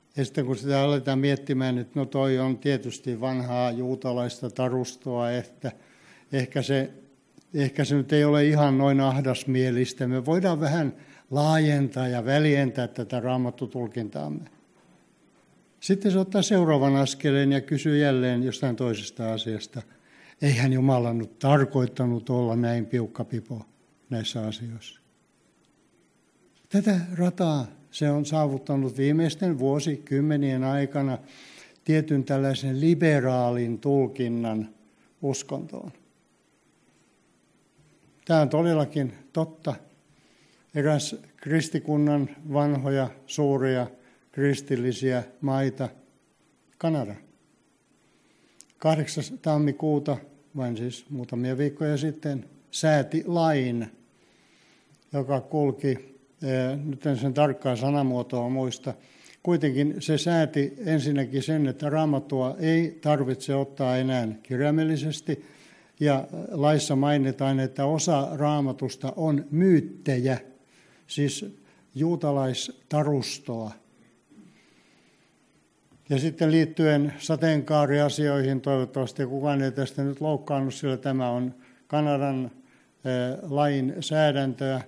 Ja sitten kun sitä aletaan miettimään, että no toi on tietysti vanhaa juutalaista tarustoa, että ehkä se nyt ei ole ihan noin ahdasmielistä. Me voidaan vähän laajentaa ja väljentää tätä raamattutulkintaamme. Sitten se ottaa seuraavan askeleen ja kysyy jälleen jostain toisesta asiasta. Eihän Jumala nyt tarkoittanut olla näin piukkapipo näissä asioissa. Tätä rataa se on saavuttanut viimeisten vuosikymmenien aikana tietyn tällaisen liberaalin tulkinnan uskontoon. Tämä on todellakin totta. Eräs kristikunnan vanhoja, suuria kristillisiä maita, Kanada. 8. tammikuuta, vain siis muutamia viikkoja sitten, sääti lain, joka kulki, nyt en sen tarkkaa sanamuotoa muista, kuitenkin se sääti ensinnäkin sen, että Raamattua ei tarvitse ottaa enää kirjaimellisesti, ja laissa mainitaan, että osa Raamatusta on myyttejä, siis juutalaistarustoa. Ja sitten liittyen sateenkaariasioihin, toivottavasti kukaan ei tästä nyt loukkaannut, sillä tämä on Kanadan lainsäädäntöä.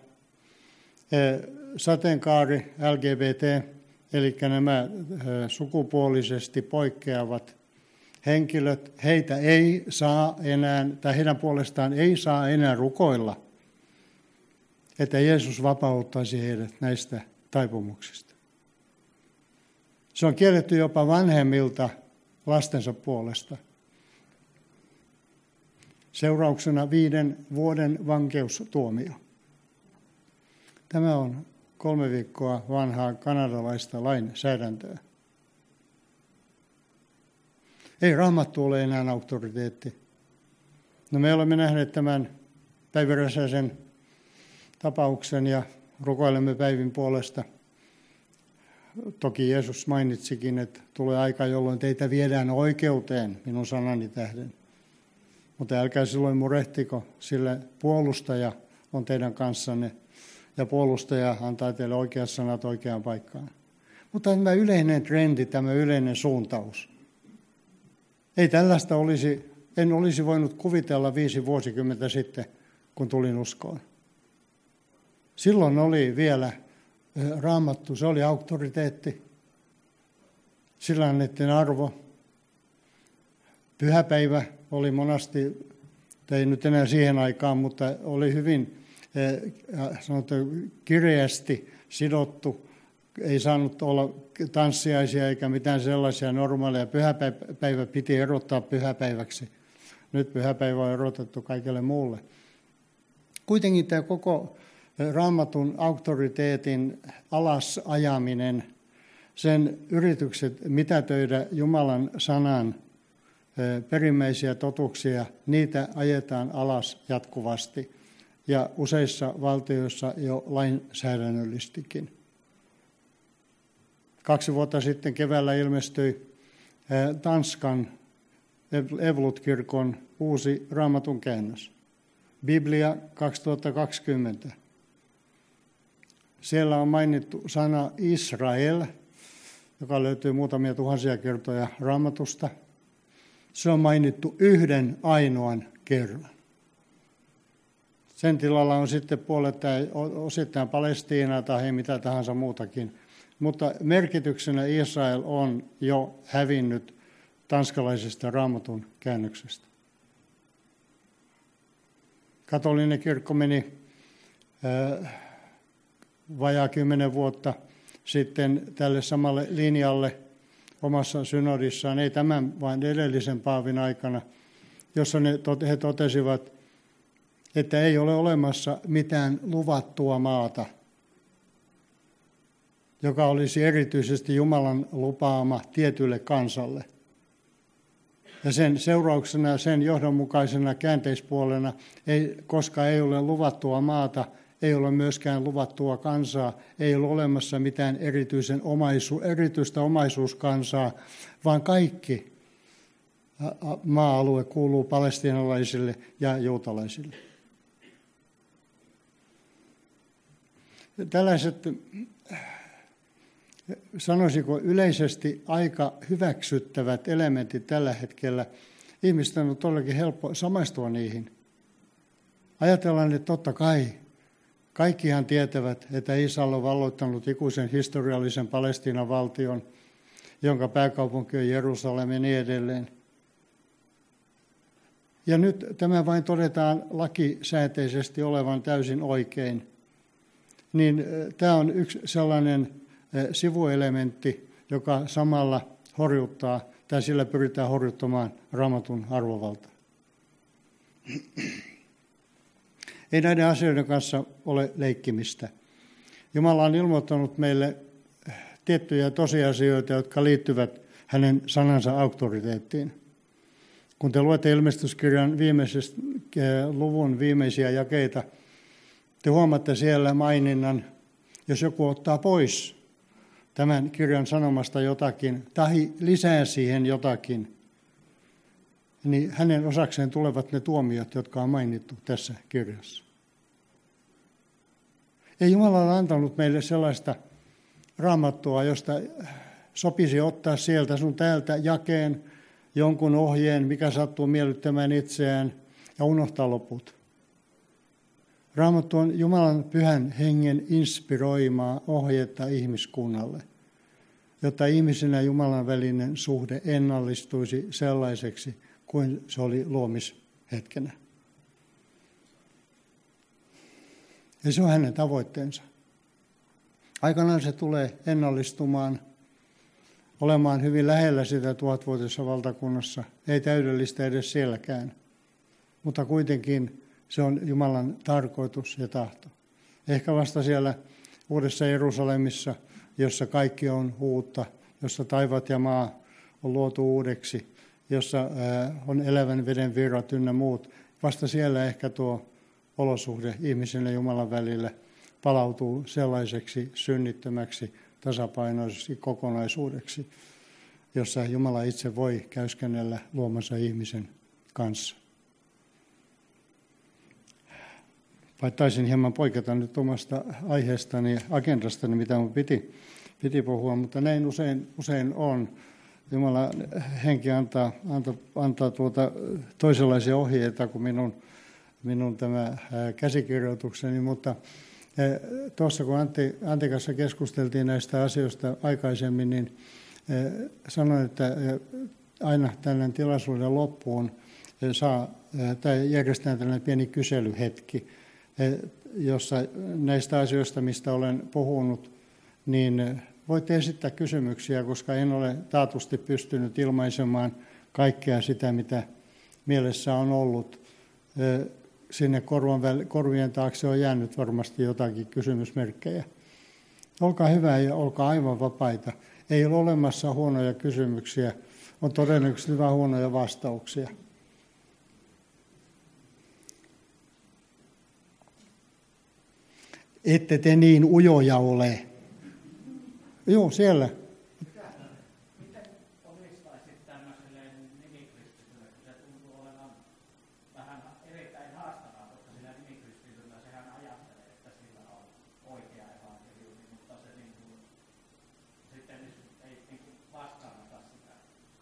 Sateenkaari, LGBT, eli nämä sukupuolisesti poikkeavat henkilöt, heitä ei saa enää, tai heidän puolestaan ei saa enää rukoilla, että Jeesus vapauttaisi heidät näistä taipumuksista. Se on kielletty jopa vanhemmilta lastensa puolesta. Seurauksena 5 vuoden vankeustuomio. Tämä on 3 viikkoa vanhaa kanadalaista lainsäädäntöä. Ei Raamattu ole enää auktoriteetti. No me olemme nähneet tämän Päivi Räsäsen tapauksen ja rukoilemme Päivin puolesta. Toki Jeesus mainitsikin, että tulee aika, jolloin teitä viedään oikeuteen minun sanani tähden. Mutta älkää silloin murehtiko, sillä puolustaja on teidän kanssanne ja puolustaja antaa teille oikeat sanat oikeaan paikkaan. Mutta tämä yleinen trendi, tämä yleinen suuntaus. Ei tällaista en olisi voinut kuvitella 5 vuosikymmentä sitten, kun tulin uskoon. Silloin oli vielä Raamattu, se oli auktoriteetti. Sillä annettiin arvo. Pyhäpäivä oli monasti, ei nyt enää siihen aikaan, mutta oli hyvin kireästi sidottu. Ei saanut olla tanssiaisia eikä mitään sellaisia normaaleja. Pyhäpäivä piti erottaa pyhäpäiväksi. Nyt pyhäpäivä on erotettu kaikelle muulle. Kuitenkin tämä koko Raamatun auktoriteetin alasajaminen, sen yritykset mitätöidä Jumalan sanan perimmäisiä totuuksia, niitä ajetaan alas jatkuvasti ja useissa valtioissa jo lainsäädännöllistikin. 2 vuotta sitten keväällä ilmestyi Tanskan Evolut-kirkon uusi Raamatun käännös. Biblia 2020. Siellä on mainittu sana Israel, joka löytyy muutamia tuhansia kertoja Raamatusta. Se on mainittu 1 ainoan kerran. Sen tilalla on sitten osittain Palestiina tai mitä tahansa muutakin. Mutta merkityksenä Israel on jo hävinnyt tanskalaisesta Raamatun käännöksestä. Katolinen kirkko meni vajaa 10 vuotta sitten tälle samalle linjalle omassa synodissaan, ei tämän vaan edellisen paavin aikana, jossa he totesivat, että ei ole olemassa mitään luvattua maata, joka olisi erityisesti Jumalan lupaama tietylle kansalle. Ja sen seurauksena, sen johdonmukaisena käänteispuolena, koska ei ole luvattua maata, ei ole myöskään luvattua kansaa, ei ole olemassa mitään erityistä omaisuuskansaa, vaan kaikki maa-alue kuuluu palestiinalaisille ja juutalaisille. sanoisinko yleisesti aika hyväksyttävät elementit tällä hetkellä. Ihmisten on todellakin helppo samaistua niihin. Ajatellaan, että totta kai kaikkihan tietävät, että Israel on valloittanut ikuisen historiallisen Palestiinan valtion, jonka pääkaupunki on Jerusalem ja niin edelleen. Ja nyt tämä vain todetaan lakisääteisesti olevan täysin oikein. Niin tämä on yksi sellainen sivuelementti, joka samalla horjuttaa, tai sillä pyritään horjuttamaan Raamatun arvovaltaa. Ei näiden asioiden kanssa ole leikkimistä. Jumala on ilmoittanut meille tiettyjä tosiasioita, jotka liittyvät hänen sanansa auktoriteettiin. Kun te luette ilmestyskirjan luvun viimeisiä jakeita, te huomaatte siellä maininnan, jos joku ottaa pois tämän kirjan sanomasta jotakin tai lisää siihen jotakin, niin hänen osakseen tulevat ne tuomiot, jotka on mainittu tässä kirjassa. Ei Jumala ole antanut meille sellaista raamattua, josta sopisi ottaa sieltä sun täältä jakeen, jonkun ohjeen, mikä sattuu miellyttämään itseään, ja unohtaa loput. Raamattu on Jumalan pyhän hengen inspiroimaa ohjetta ihmiskunnalle, jotta ihmisen ja Jumalan välinen suhde ennallistuisi sellaiseksi kuin se oli luomishetkenä. Ja se on hänen tavoitteensa. Aikanaan se tulee ennallistumaan, olemaan hyvin lähellä sitä 1000-vuotisessa valtakunnassa, ei täydellistä edes sielläkään, mutta kuitenkin se on Jumalan tarkoitus ja tahto. Ehkä vasta siellä Uudessa Jerusalemissa, jossa kaikki on uutta, jossa taivaat ja maa on luotu uudeksi, jossa on elävän veden virrat ynnä muut. Vasta siellä ehkä tuo olosuhde ihmisen ja Jumalan välillä palautuu sellaiseksi synnittömäksi, tasapainoiseksi kokonaisuudeksi, jossa Jumala itse voi käyskennellä luomansa ihmisen kanssa. Vai taisin hieman poiketa nyt omasta aiheestani, agendastani, mitä minun piti puhua, mutta näin usein on. Jumala henki antaa toisenlaisia ohjeita kuin minun tämä käsikirjoitukseni, mutta tuossa kun Antti kanssa keskusteltiin näistä asioista aikaisemmin, niin sanoin, että aina tällainen tilaisuuden loppuun järjestetään tällainen pieni kyselyhetki, jossa näistä asioista, mistä olen puhunut, niin voitte esittää kysymyksiä, koska en ole taatusti pystynyt ilmaisemaan kaikkea sitä, mitä mielessä on ollut. Sinne korvien taakse on jäänyt varmasti jotakin kysymysmerkkejä. Olkaa hyvä ja olkaa aivan vapaita. Ei ole olemassa huonoja kysymyksiä, on todennäköisesti vain huonoja vastauksia. Ette te niin ujoja ole. Joo, siellä. Miten omistaisit tämmöiselle nimikristitylle, kun se tuntuu olevan vähän erittäin haastavaa, koska sillä nimikristityllä sehän ajattelee, että sillä on oikea evankeliumi, mutta se sitten ei vastaanota sitä.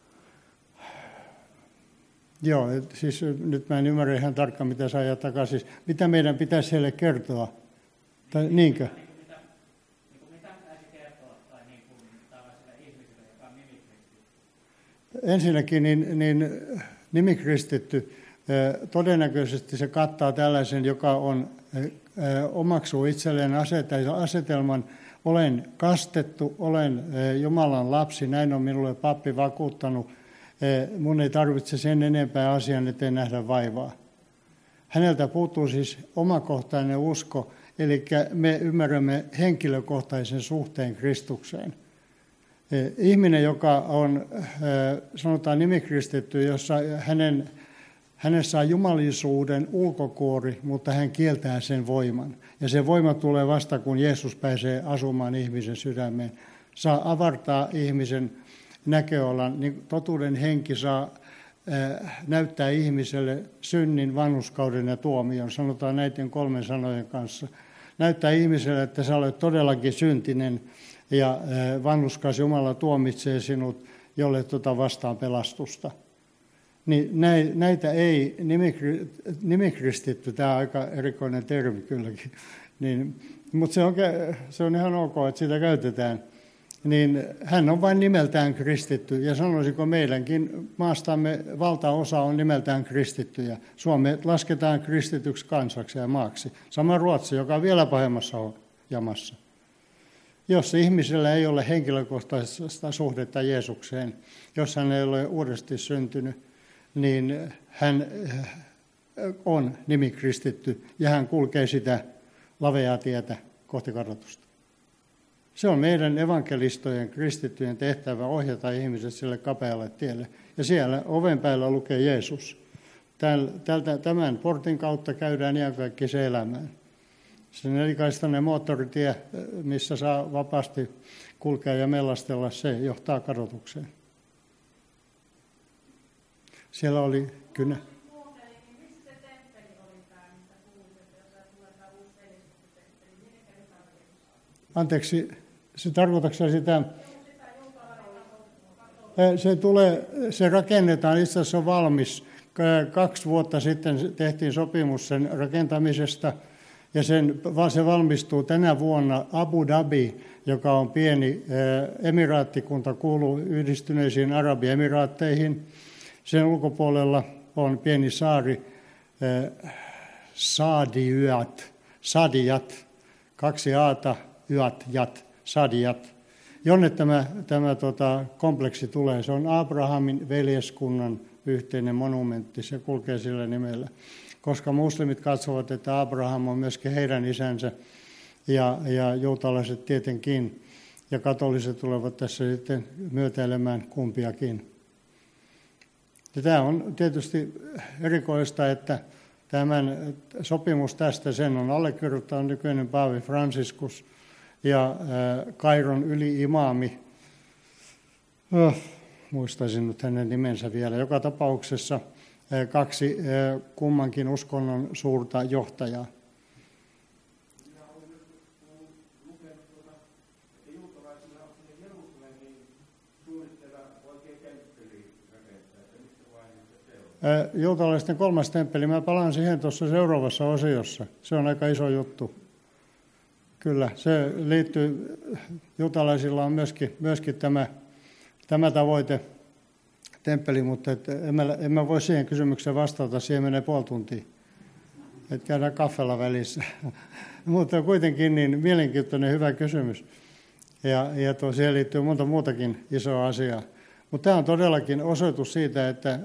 Joo, siis nyt mä en ymmärrä ihan tarkkaan, mitä sä ajat takaisin. Mitä meidän pitäisi heille kertoa? Tai niinkö? Mitä pitäisi kertoa tai tällaiselle ihmiselle, joka on nimikristitty? Ensinnäkin niin nimikristitty, todennäköisesti se kattaa tällaisen, joka omaksuu itselleen asetelman, olen kastettu, olen Jumalan lapsi, näin on minulle pappi vakuuttanut, mun ei tarvitse sen enempää asian eteen nähdä vaivaa. Häneltä puuttuu siis omakohtainen usko, eli me ymmärrämme henkilökohtaisen suhteen Kristukseen. Ihminen, joka on, sanotaan nimikristitty, jossa hänessä on jumalisuuden ulkokuori, mutta hän kieltää sen voiman. Ja se voima tulee vasta, kun Jeesus pääsee asumaan ihmisen sydämeen. Saa avartaa ihmisen näköalan, niin totuuden henki saa näyttää ihmiselle synnin, vanhurskauden ja tuomion. Sanotaan näiden 3 sanojen kanssa. näyttää ihmiselle, että sä olet todellakin syntinen ja vanhurskas Jumala tuomitsee sinut, jolle vastaan pelastusta. Niin näitä ei nimikristitty, tämä on aika erikoinen termi kylläkin, mutta se on ihan ok, että sitä käytetään. Niin hän on vain nimeltään kristitty, ja sanoisinko meidänkin maastamme valtaosa on nimeltään kristittyjä. Suomi lasketaan kristityksi kansaksi ja maaksi. Sama Ruotsi, joka on vielä pahemmassa jamassa. Jos ihmisellä ei ole henkilökohtaista suhdetta Jeesukseen, jos hän ei ole uudesti syntynyt, niin hän on nimikristitty ja hän kulkee sitä laveaa tietä kohti kadotusta. Se on meidän evankelistojen, kristittyjen tehtävä ohjata ihmiset sille kapealle tielle. Ja siellä oven päällä lukee Jeesus. Tämän portin kautta käydään iankaikkiseen elämään. Se nelikaistainen moottoritie, missä saa vapaasti kulkea ja mellastella, se johtaa kadotukseen. Siellä oli kyllä. Anteeksi, se tarkoitatko sitä? Se rakennetaan, itse asiassa on valmis. 2 vuotta sitten tehtiin sopimus sen rakentamisesta ja se valmistuu tänä vuonna. Abu Dhabi, joka on pieni emiraattikunta, kuuluu Yhdistyneisiin Arabiemiraatteihin. Sen ulkopuolella on pieni saari Sadiyat, 2 aata, yat, Sadiyat, jonne tämä kompleksi tulee. Se on Abrahamin veljeskunnan yhteinen monumentti, se kulkee sillä nimellä. Koska muslimit katsovat, että Abraham on myöskin heidän isänsä ja juutalaiset tietenkin, ja katoliset tulevat tässä sitten myötäilemään kumpiakin. Ja tämä on tietysti erikoista, että tämän sopimus tästä sen on allekirjoittanut nykyinen paavi Franciscus ja Kairon yli-imaami, muistaisin nyt hänen nimensä vielä, joka tapauksessa 2 kummankin uskonnon suurta johtajaa. Juutalaisten 3. temppeli, mä palaan siihen tuossa seuraavassa osiossa. Se on aika iso juttu. Kyllä, se liittyy, juutalaisilla on myöskin tämä tavoite, temppeli, mutta en mä voi siihen kysymykseen vastata, siihen menee puoli tuntia. Että käydään kaffella välissä. Mutta kuitenkin niin mielenkiintoinen hyvä kysymys. Ja siihen liittyy monta muutakin isoa asiaa. Mutta tämä on todellakin osoitus siitä, että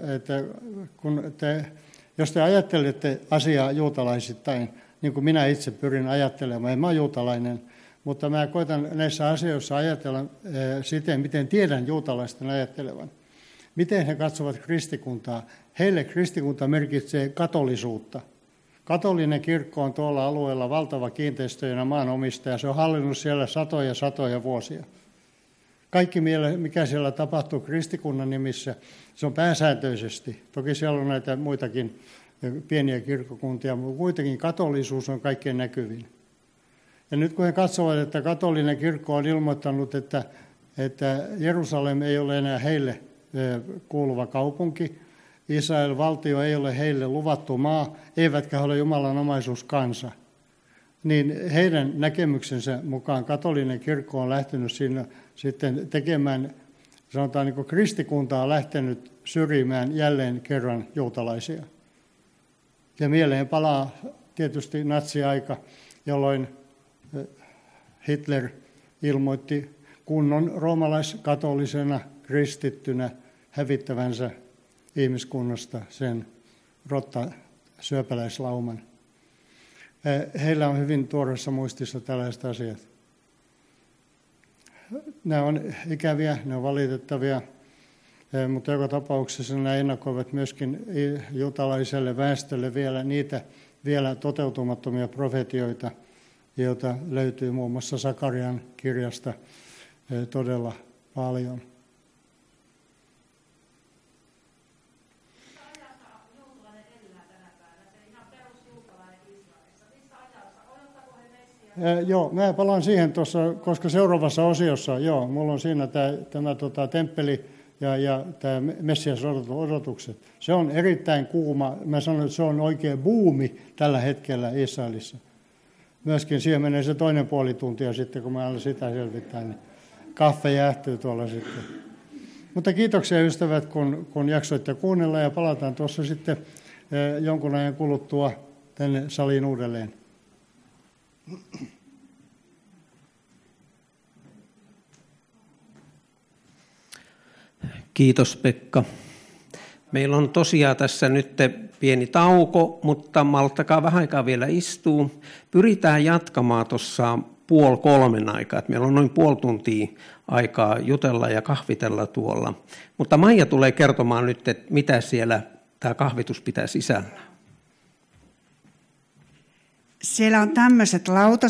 jos te ajattelette asiaa juutalaisittain, niin kuin minä itse pyrin ajattelemaan, en mä ole juutalainen, mutta mä koitan näissä asioissa ajatella siten, miten tiedän juutalaisten ajattelevan. Miten he katsovat kristikuntaa? Heille kristikunta merkitsee katolisuutta. Katolinen kirkko on tuolla alueella valtava kiinteistöjen maanomistaja. Se on hallinnut siellä satoja vuosia. Kaikki, mikä siellä tapahtuu kristikunnan nimissä, se on pääsääntöisesti. Toki siellä on näitä muitakin pieniä kirkkokuntia, mutta kuitenkin katolisuus on kaikkein näkyvin. Ja nyt kun he katsovat, että katolinen kirkko on ilmoittanut, että Jerusalem ei ole enää heille kuuluva kaupunki, Israel-valtio ei ole heille luvattu maa, eivätkä ole Jumalan omaisuuskansa, niin heidän näkemyksensä mukaan katolinen kirkko on lähtenyt siinä sitten tekemään, sanotaan niin kuin kristikunta on lähtenyt syrjimään jälleen kerran juutalaisia. Ja mieleen palaa tietysti natsiaika, jolloin Hitler ilmoitti kunnon roomalaiskatolisena kristittynä hävittävänsä ihmiskunnasta sen rottasyöpäläislauman. Heillä on hyvin tuoreessa muistissa tällaiset asiat. Nämä on ikäviä, ne on valitettavia, mutta joka tapauksessa nämä ennakoivat myöskin juutalaiselle väestölle vielä toteutumattomia profetioita, joita löytyy muun muassa Sakarian kirjasta todella paljon. Joo, mä palaan siihen tuossa, koska seuraavassa osiossa, joo, mulla on siinä tämä temppeli ja tämä Messias-odotukset. Se on erittäin kuuma. Mä sanoin, että se on oikein buumi tällä hetkellä Israelissa. Myöskin siihen menee se toinen puoli tuntia sitten, kun mä alan sitä selvittää, niin kahve jäähtyy tuolla sitten. Mutta kiitoksia ystävät, kun jaksoitte kuunnella, ja palataan tuossa sitten jonkun ajan kuluttua tänne saliin uudelleen. Kiitos Pekka. Meillä on tosiaan tässä nyt pieni tauko, mutta malttakaa vähän aikaa vielä istuu. Pyritään jatkamaan tuossa 2:30 aikaa. Meillä on noin puoli tuntia aikaa jutella ja kahvitella tuolla. Mutta Maija tulee kertomaan nyt, että mitä siellä tämä kahvitus pitää sisällä. Siellä on tämmöiset